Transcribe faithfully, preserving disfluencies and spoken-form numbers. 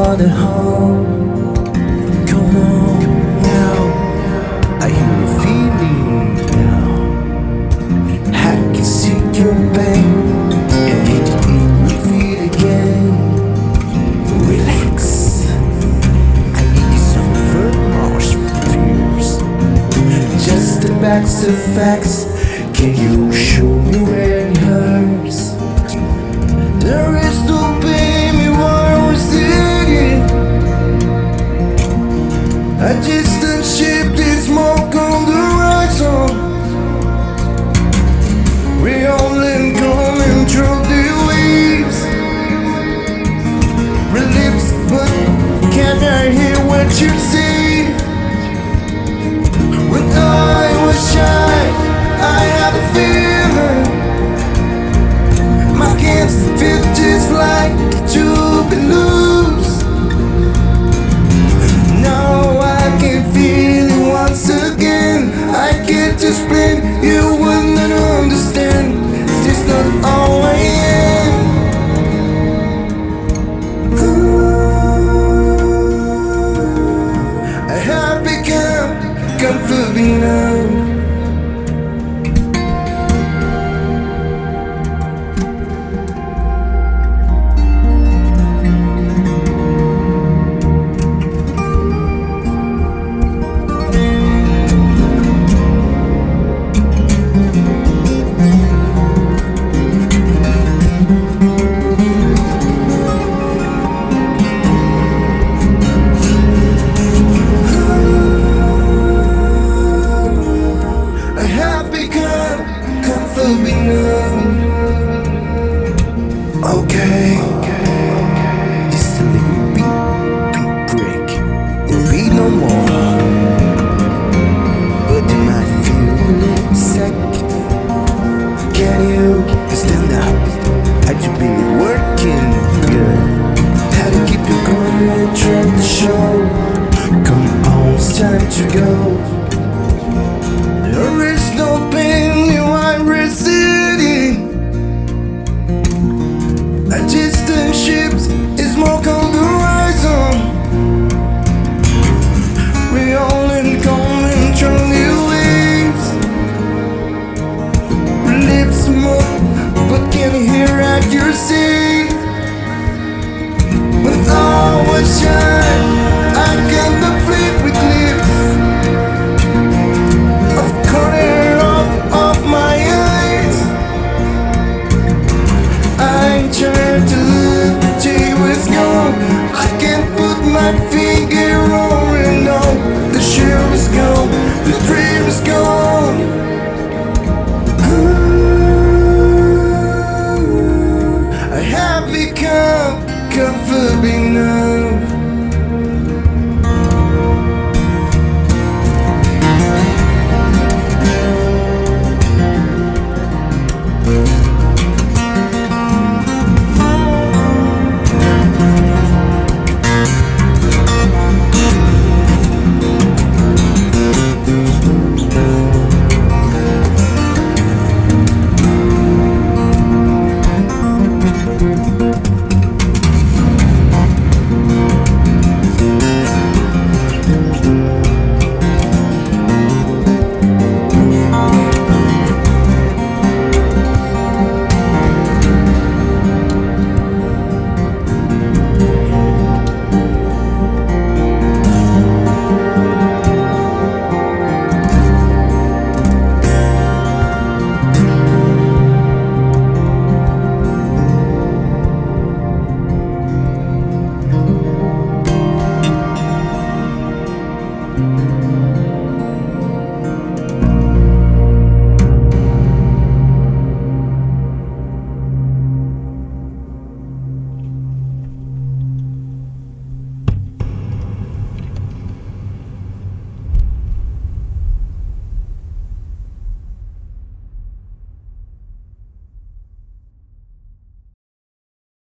heart at home. Come on now, I hear the feeling now. I can see your pain, and it make me feel again. Relax, I need you some fur marsh fears. Just the facts of facts. Can you show me where it hurts? There is no baby while we're singing. A distant ship is smoke on the horizon. We only coming through the waves. Reliefs, but can I hear what you're saying?